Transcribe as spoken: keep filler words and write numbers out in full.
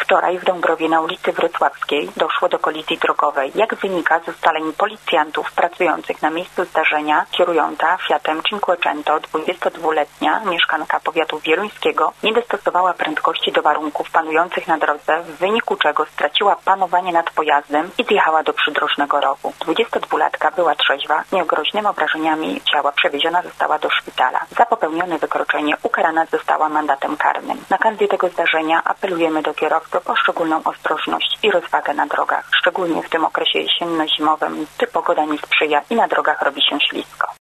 Wczoraj w Dąbrowie na ulicy Wrocławskiej doszło do kolizji drogowej. Jak wynika z ustaleń policjantów pracujących na miejscu zdarzenia, kierująca Fiatem Cinquecento dwudziestodwuletnia mieszkanka powiatu wieluńskiego nie dostosowała prędkości do warunków panujących na drodze, w wyniku czego straciła panowanie nad pojazdem i zjechała do przydrożnego rowu. dwudziestodwulatka była trzeźwa, niegroźnymi obrażeniami ciała przewieziona została do szpitala. Za popełnione wykroczenie ukarana została mandatem karnym. Na kanwie tego zdarzenia apelujemy do kierowców o szczególną ostrożność i rozwagę na drogach, szczególnie w tym okresie jesienno-zimowym, gdy pogoda nie sprzyja i na drogach robi się ślisko.